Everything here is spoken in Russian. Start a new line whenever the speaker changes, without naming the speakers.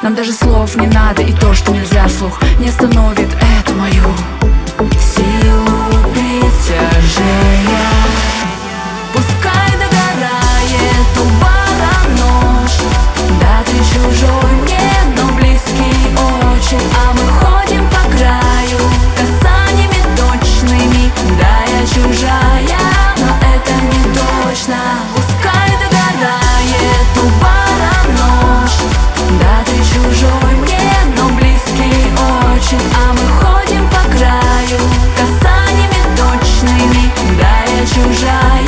Нам даже слов не надо, и то, что нельзя вслух, не остановит эту мою силу притяжения. Пускай догорает у бара нож, да ты чужой мне, но близкий очень. А мы ходим по краю касаниями точными. Да, я чужая, но это не точно. Пускай догорает у бара нож, да ты чужой мне, но близкий очень. А мы ходим по краю касаниями точными. Да, я чужая.